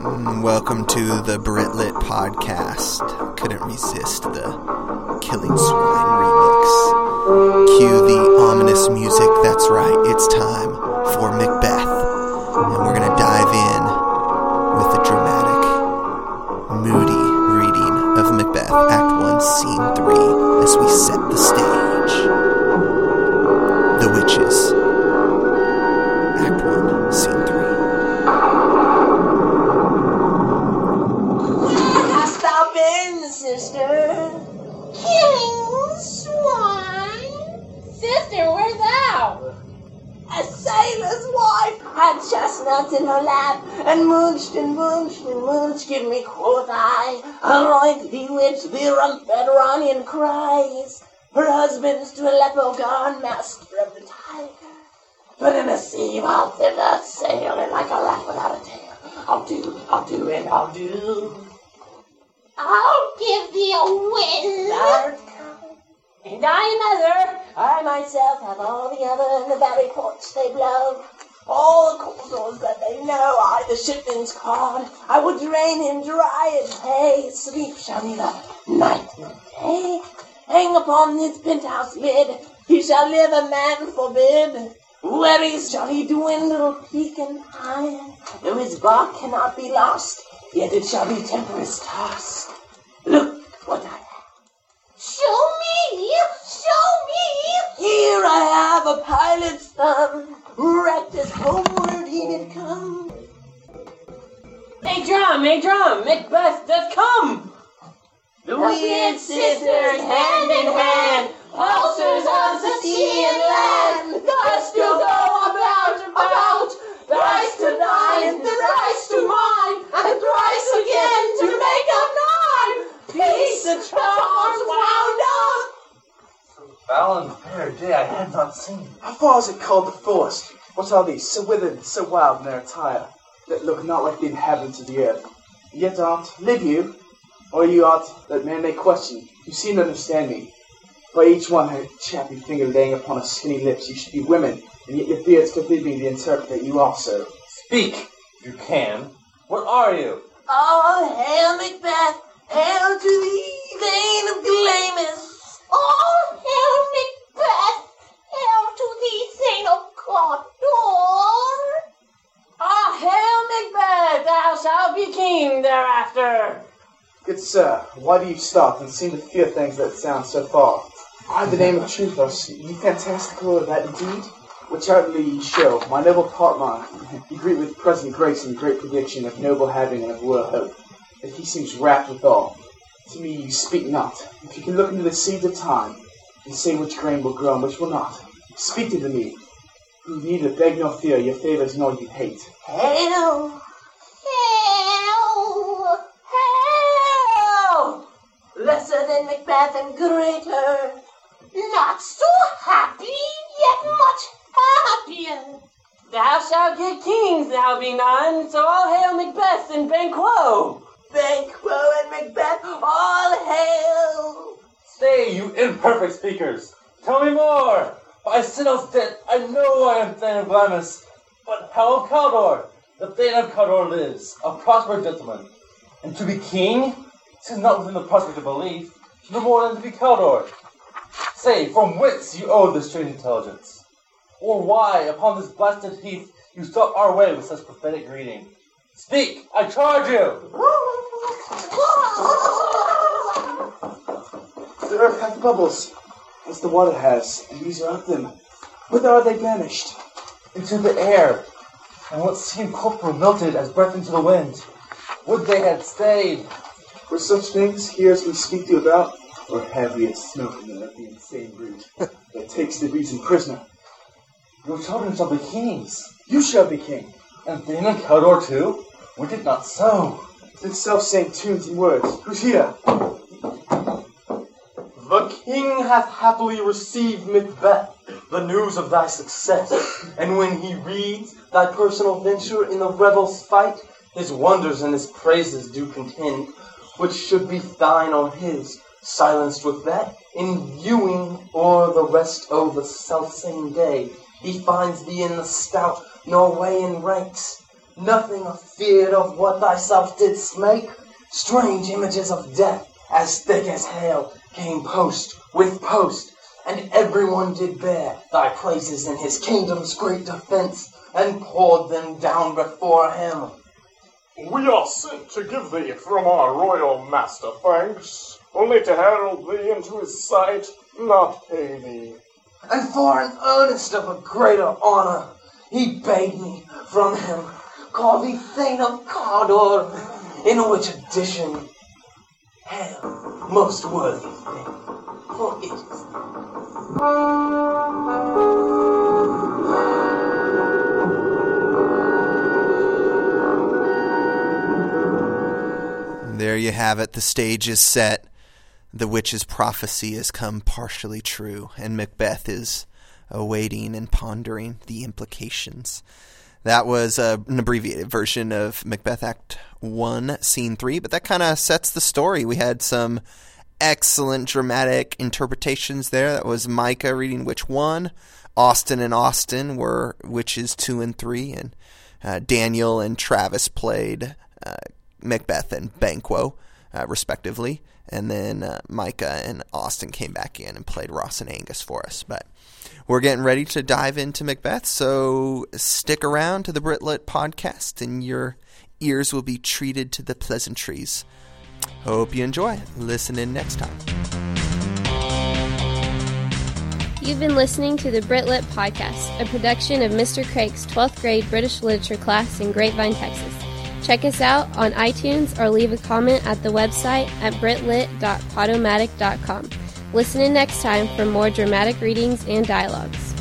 Welcome to the Britlit podcast. Couldn't resist the Killing Swine remix. Cue the ominous music. That's right, it's time for Macbeth. And we're gonna dive in with a dramatic, moody reading of Macbeth, Act 1, Scene 3, as we set the stage. The Witches, Act 1, Scene 3. Sister, killing swine. Sister, where thou? A sailor's wife had chestnuts in her lap, and munched and munched and munched. Give me, quoth I, anoint thee which the Rumfedronian cries. Her husband's to Aleppo gone, master of the tiger. But in a sea while thither, sailing like a rat without a tail. I'll do, and I'll do. I'll give thee a wind. Thou'rt come, and I another. I myself have all the other, and the very ports they blow. All the courses that they know, I the shipman's called. I will drain him dry as hay. Sleep shall neither night nor day. Hang upon his penthouse lid, he shall live a man forbid. Where shall he dwindle, peak and high? Though his bark cannot be lost, yet it shall be tempestuous tossed. Look what I have. Show me! Here I have a pilot's thumb, wrecked as homeward he did come. Hey drum, Macbeth doth come! The weird sisters, hand in hand, pulsers of the sea and land, thus to go about, thrice to thine, thrice to mine, and thrice again to make up nine. Peace and charms wound up. Foul and fair day I had not seen. How far is it called the forest? What are these, so withered, so wild in their attire, that look not like the inhabitants of the earth? Yet, aunt, live you? Or you, aunt, that man may question, you seem to understand me. By each one her chappy finger laying upon her skinny lips, you should be women, and yet your beards forbid me to interpret that you also. Speak, if you can. What are you? All hail Macbeth, hail to thee, Thane of Glamis. All hail Macbeth! Hail to thee, Thane of Cawdor! Ah, hail Macbeth! Thou shalt be king thereafter! Good sir, why do you stop and seem to fear things that sound so far? I, the name of Truthos, ye fantastical of that indeed? Which outwardly ye show, my noble partner, ye greet with present grace and great prediction of noble having and of royal hope, that he seems rapt withal. To me you speak not. If you can look into the seeds of time, and say which grain will grow and which will not, speak to me, who neither beg nor fear your favors nor you hate. Hail! Lesser than Macbeth and greater. Not so happy, yet much happier. Thou shalt get kings, thou be none, so all hail Macbeth and Banquo! Banquo and Macbeth, all hail! Stay, you imperfect speakers! Tell me more! By Sinno's death, I know I am Thane of Glamis, but how of Cawdor? The Thane of Cawdor lives, a prosperous gentleman. And to be king? 'Tis not within the prospect of belief, no more than to be Cawdor. Say, from whence you owe this strange intelligence? Or why, upon this blasted heath, you stop our way with such prophetic greeting? Speak, I charge you! The earth hath bubbles, as the water has, and these are of them. Whither are they banished? Into the air, and what seemed corporal melted as breath into the wind. Would they had stayed! Were such things here as we speak to you about, or have we a smoking of the insane brute that takes the reason prisoner? Your children shall be kings, You shall be king. and Thane and Cawdor too? We did not so. The self-same tunes and words. Who's here? The king hath happily received Macbeth, the news of thy success, and when he reads thy personal venture in the rebels' fight, his wonders and his praises do contend, which should be thine or his, silenced with that, in viewing o'er the rest o' the self-same day, he finds thee in the stout Norwegian ranks, nothing afeard of what thyself didst make. Strange images of death, as thick as hail, came post with post, and everyone did bear thy praises in his kingdom's great defence, and poured them down before him. We are sent to give thee from our royal master thanks, only to herald thee into his sight, not pay thee. And for an earnest of a greater honour, he bade me from him call thee Thane of Cawdor, in which addition, hail, most worthy thing, for it is There you have it. The stage is set. The witch's prophecy has come partially true, and Macbeth is awaiting and pondering the implications. That was an abbreviated version of Macbeth Act 1, Scene 3, but that kind of sets the story. We had some excellent dramatic interpretations there. That was Micah reading Witch 1. Austin and Austin were Witches 2 and 3, and Daniel and Travis played Macbeth and Banquo, respectively. And then Micah and Austin came back in and played Ross and Angus for us. But we're getting ready to dive into Macbeth, so stick around to the Britlit podcast, and your ears will be treated to the pleasantries. Hope you enjoy. Listen in next time. You've been listening to the Britlit podcast, a production of Mr. Craig's 12th grade British literature class in Grapevine, Texas. Check us out on iTunes or leave a comment at the website at britlit.podomatic.com. Listen in next time for more dramatic readings and dialogues.